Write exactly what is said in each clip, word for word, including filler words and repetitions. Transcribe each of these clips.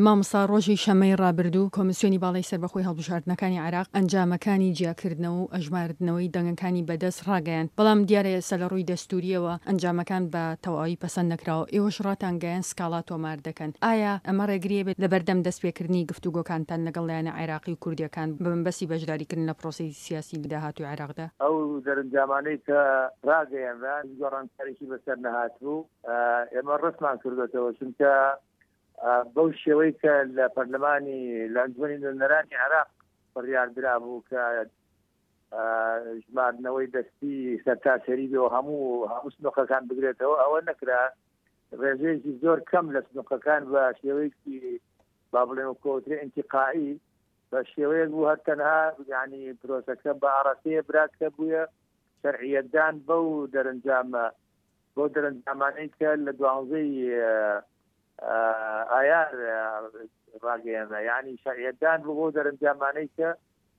مامۆستا ڕۆژی شەمەی ڕابردوو کۆمیسیۆنی باڵای سەربەخۆی هەڵبژاردنەکانی عێراق ئەنجامەکانی جیاکردنەوە و ئەژماردنەوەی دەنگەکانی بەدەست ڕاگەیاند، بەڵام دیارە ئێستا لە ڕووی دەستوریەوە ئەنجامەکان بە تەواوی پەسەند نەکراوە. ئێوەش ڕاتانگەیان سکاڵا تۆمار دەکەن. ئایا ئەمە ڕێگریە بێت لە بەردەم دەستپێکردنی گفتوگۆکانتان لەگەڵ لایەنە عێراقی و کوردیەکان بەمبەستی بەشداریکردن لە پرۆسەی سیاسی داهاتووی عێراقدا؟ ئەو دەرەنجامانەی کە ڕاگەیاندرا گۆڕانکاریی بەسەر نەهاتبوو ئێمە ڕستمان کردوێتەوە، چونکە بەو شێوەی کە لە پەرلەمانی لە ئەنجومەنی نوێنەرانی عێراق بڕیاردرا بوو کە ژماردنەوەی دەستی سەرتاسەری بێ و هەموو هەموو سنووقەکان بگرێتەوە، ئەوە نەکرا. ڕێژەیەکی زۆر کەم لە سنووقەکان بە شێوەیەکی با بڵێن کۆترێ ئینتیقائی بە شێوەیەک بوو هەر تەنها ینی پرۆسەکە بە ئاڕاستەیە براکە بووە شەرعیەتدان بەو دەرەنجامە بۆ دەرەنجامانەی کە لە دوانزەی ئایار ڕاگەیاندرا، یعنی شەرعیەتدان بوو بۆ دەرەنجامانەی کە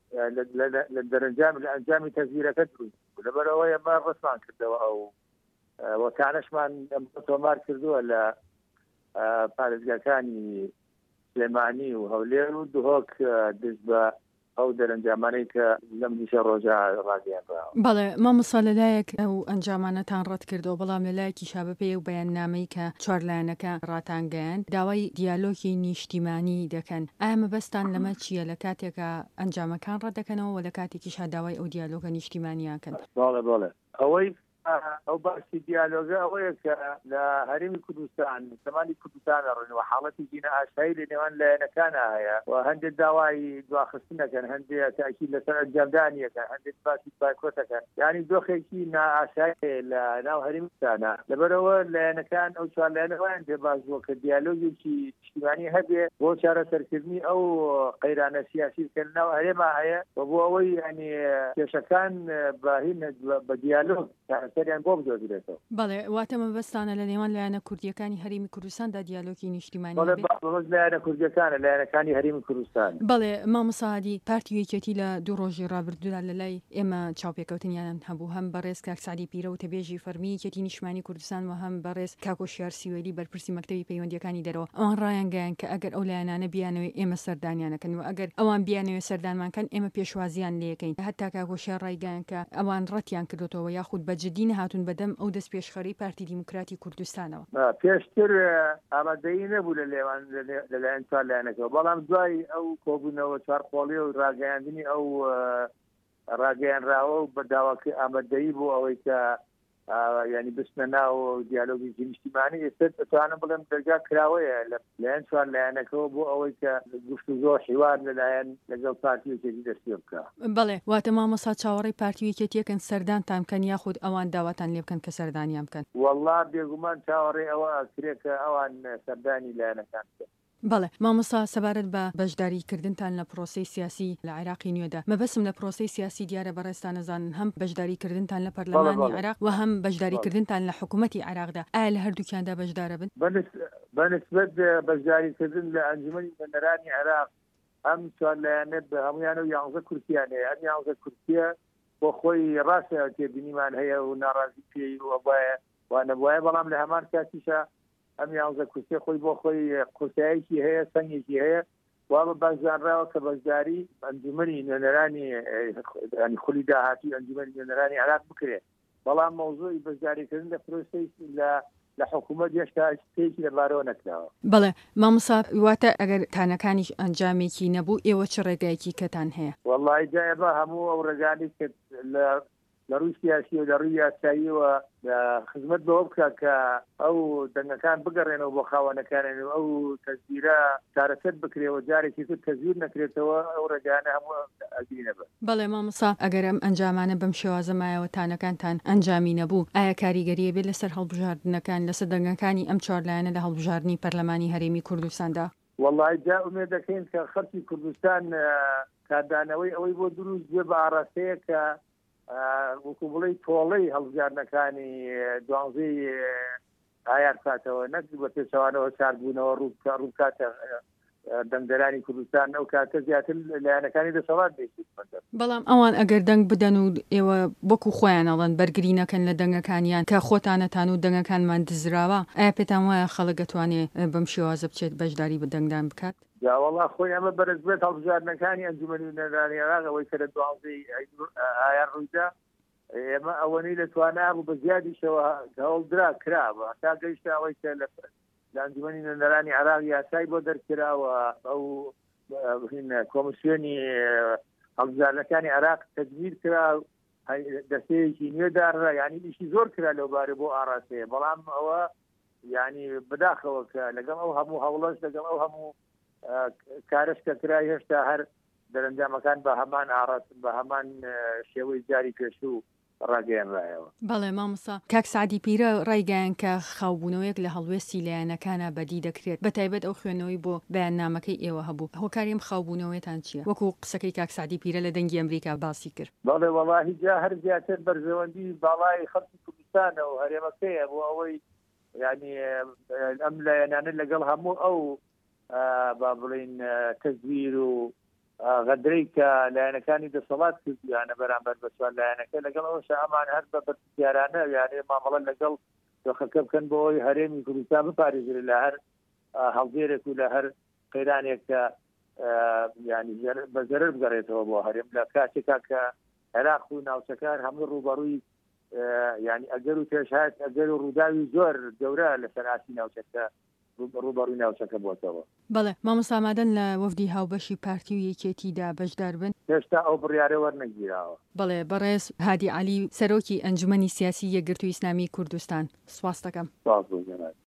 لە دەرەنجام لە ئەنجامی تەزویرەکە دروست بوو. لەبەرەوە ئێمە ڕستمان کردەوە ئەو وەکانەشمان تۆمار کردووە لە پارێزگاکانی سلێمانی و هەولێر و دهۆک دەست بە ئەو دەرەنجامانەی کە لەم دیشە ڕۆژە ڕاگەیاندراوە. بەڵێ مامۆستا لەلایەک ئەو ئەنجامانەتان ڕەت کردەوە، بەڵام لەلایەکی شابەپێ و بەیاننامەی کە چوار لایەنەکە ڕاتانگەیاند داوای دیالۆگی نیشتیمانی دەکەن. ئایا مەبەستان لەمە چییە لە کاتێکە ئەنجامەکان ڕەت دەکەنەوە و لە کاتێکیش داوای ئەو دیالۆگە نیشتیمانیاکەن؟ بەڵێ بەڵێ ئەوەی ئەو باسی دیالۆگە ئەوەیە کە لە هەرێمی کوردستان زمانی کوردستانە ڕێنەوە حاڵەتی جینە ئاشایی لە نێوان لایەنەکانە هەیە و هەندێک داوای دواخستنەکەن، هەندێک تاکید لەسەر ئەنجامدانیەکەن، هەندێک باسی بایکۆتەکەن، یعنی دۆخێکی نائاشایی لە ناو هەرێمی کوردستانە. لەبەرەوە لایەنەکان ئەو چوار لایەنەوەیان پێ باش بووە کە دیالۆگێکی نیشتیمانی هەبێ بۆ چارەسەرکردنی ئەو قەیرانە سیاسی کە لە ناو هەرێما هەیە و بۆ ئەوەی ینی کێشەکان بەهین بە دیالۆگ سەریان بۆ بدۆزرێتەوە. بەڵێ واتە مەبەستانە لە نێوان لایەنە کوردیەکانی هەرێمی کوردستاندا دیالۆگی نیشتیمانی بێت؟ لایەنە کوردیەکانە لایەنەکانی هەرێمی کوردستان. بەڵێ مامۆستا هادی پارتی یەکێتی لە دوو ڕۆژی ڕابردوودا لە لای ئێمە چاوپێکەوتنیان هەبوو، هەم بەڕێز کاک سعدی پیرە و تەبێژی فەرمی یەکێتی نیشتیمانی کوردستان و هەم بەڕێز کاکۆشیار سیوەری بەرپرسی مەکتەبی پەیوەندیەکانی دەرەوە. ئەوان ڕایانگەیان کە ئەگەر ئەو لایەنانە بیانەوەی ئێمە سەردانیانەکەن و ئەگەر ئەوان بیانەوەی سەردانمانکەن ئێمە پێشوازیان لێەکەین. هەتا کاکۆشیار ڕایگەیان کە ئەوان ڕەتیان کردوتەوە یاخود بەجددی نەهاتون بەدەم ئەو دەست پێشخەری پارتی دیموکراتی کوردستانەوە. پێشتر ئامادەیی نەبوو لە لێوان لەلایەن چوار لایەنەکەەوە، بەڵام دوای ئەو کۆبوونەوە چوارقۆڵی و ڕاگەیاندنی ئەو ڕاگەیانراوە و بە داواکە ئامادەیی بۆ ئەوەی کە ینی بستنە ناو دیالۆگی نیشتیمانی ئێستا دەتوانم بڵێم دەرگا کراوەیە لەلایەن چوار لایەنەکەەوە بۆ ئەوەی کە گفتوگۆ حیوار لەلایەن لەگەڵ پارتی یەکێتی دەستی بکە. بەڵێ واتە مامۆستا چاوەڕێی پارتی یەکێتیەکەن سەردانتان بکەن یاخود ئەوان داواتان لێ بکەن کە سەردانیان بکەن؟ وەڵڵا بێگومان چاوەڕێ ئەوە ئەکرێت کە ئەوان سەردانی لایەنەکان بکەن. بەڵێ مامۆستا سەبارەت بە بەشداریکردنتان لە پرۆسەی سیاسی لە عێراقی نوێدا مەبەسم لە پرۆسەی سیاسی دیارە بەڕێستان نەزانن هەم بەشداریکردنتان لە پەرلەمانی عێراق و هەم بەشداریکردنتان لە حکوومەتی عێراقدا، ئایا لە هەردووکیاندا بەشدارە بن؟ بەنسبەت بەشداریکردن لە ئەنجومەنی نوێنەرانی عێراق ئەم چوار لایەنە بە هەمویانە و یانزە کورسیان هەیە. ئەم یانزە کورسیە بۆ خۆی ڕاستە تێبینیمان هەیە و ناڕازی پێی وایە وانە وایە، بەڵام لە هەمان کاتیشە ئەم یانزە کورسیە خۆی بۆ خۆی قورسایەکی هەیە، سەنگێکی هەیە وا بە بازانراوە کە بەشداری ئەنجومەنی نوێنەرانی خولی داهاتی ئەنجومەنی نوێنەرانی عێراق بکرێت. بەڵام مەوزوعی بەشداریکردن لە پرۆسەی لە لە حکوومەت هێشتا شتێکی لەبارەوە نەکراوە. بەڵێ مامۆستا واتە ئەگەر تانەکانیش ئەنجامێکی نەبوو ئێوە چ ڕێگایەکی کەتان هەیە؟ وەڵڵی جایە بە هەموو ئەو ڕێگانی کە لە ڕووی سیاسی و لە ڕووی یاساییەوە خزمەت بەوە بکە کە ئەو دەنگەکان بگەڕێنەوە بۆ خاوەنەکانن و ئەو تەزویرە چارەسەر بکرێەوە جارێکی تر تەزویر نەکرێتەوە ئەو ڕێگانە هەموو ئەگرینە بە. بەڵێ مامۆستا ئەگەر ئەم ئەنجامانە بەم شێوازە مایەوە تانەکانتان ئەنجامی نەبوو، ئایا کاریگەریە بێت لەسەر هەڵبژاردنەکان لەسەر دەنگەکانی ئەم چوار لایەنە لە هەڵبژاردننی پەرلەمانی هەرێمی کوردستاندا؟ وەڵڵی جا ئومێد دەکەین کە خەڵکی کوردستان کاردانەوەی ئەوەی بۆ دروست بێ بە ئاڕاستەیە کە وەکو بڵێ تۆڵەی هەڵبژاردنەکانی دوانزەی ئایار کاتەوە نەک بە پێچەوانەوە چاربوونەوە ڕووکاتە دەنگدەرانی کوردستان ئەو کاتە زیاتر لایەنەکانی دەسەڵات بێت. بەڵام ئەوان ئەگەر دەنگ بدەن و ئێوە وەکو خۆیان ئەڵەن بەرگری نەکەن لە دەنگەکانیان کە خۆتانەتان و دەنگەکانمان دزراوە، ئایا پێتان وایە خەڵک دەتوانێت بەم شێوازە بچێت بەشداری بە دەنگدان بکات؟ جاوەڵا خۆی ئەمە بەرز بێت هەڵبژاردنەکانی ئەنجومەنی نەرانی عێراقەوەی کە لە دوازدەی ئایار ڕوویدا ئێمە ئەوەنەی لە توانای بوو بە زیادیشەوە هەوڵدرا کراوە تا گەیشتە ئەوەی کە لە ئەنجومەنی نەرانی عێراق یاسای بۆ دەرکراوە ئەو کۆمسیۆنی هەڵبژاردنەکانی عێراق تەجویر کرا دەستەیەکی نوێدارڕا ینی ئیشی زۆر کرا لەوبارە بۆ ئاڕاستەیە بەڵام ئەوە ینی بداخەوە کە لەگەڵ ئەو هەموو هەوڵەش لەگەڵ ئەو هەموو کارش کە کرای هێشتا هەر دەرەنجامەکان بە هەمان ئاڕاست بە هەمان شێوەی جاری پێشوو ڕاگەیەنرایەوە. بەڵێ مامۆستا کاک سعدی پیرە ڕایگەیان کە خاوبوونەوەیەک لە هەڵوێستی لایەنەکانە بەدی دەکرێت بە تایبەت ئەو خوێنەوەی بۆ بەیاننامەکەی ئێوە هەبوو هۆکاریم خاوبوونەوەیتان چییە وەکو قسەکەی کاک سعدی پیرە لە دەنگی ئەمریکا باسی کرد؟ بەڵێ وەڵاهی جا هەر زیاتر بەرژەوەندی باڵای خەڵکی کوردستانە و هەرێمەکەیە بۆ ئەوەی ینی ئەم لایەنانە لەگەڵ هەموو ئەو با بڵین تەزویر و غەدرەی کە لایەنەکانی دەسەڵات کردیانە بەرامبەر بەسوان لایەنەکە لەگەڵ ئەوش ئەمان هەر بە بەرپرسیارانە یانێ مامەڵە لەگەڵ دۆخەکە بکەن بۆ ئەوی هەرێمی کوردستان بپارێزرێت لە هەر هەڵگێرێک و لە هەر قەیرانێک کە ینی بە زەرەر بگەڕێتەوە بۆ هەرێم لە کاتێکا کە عێراق و ناوچەکان هەموو ڕوبەڕووی ینی ئەگەر و پێشهات ئەگەر و ڕووداوی زۆر گەورە لە سەراسی ناوچەکە ڕوبەڕووی ناوچەکە بۆتەوە. بەڵێ مامۆستامادەن لە وەفدی هاوبەشی پارتی و یەکێتیدا بەشدار بن هێشتا ئەو بڕیارە وەرنەگیراوە. بەڵێ بەڕێز هادی عەلی سەرۆکی ئەنجومەنی سیاسی یەکگرتووی ئیسلامی کوردستان سواس دەکەم.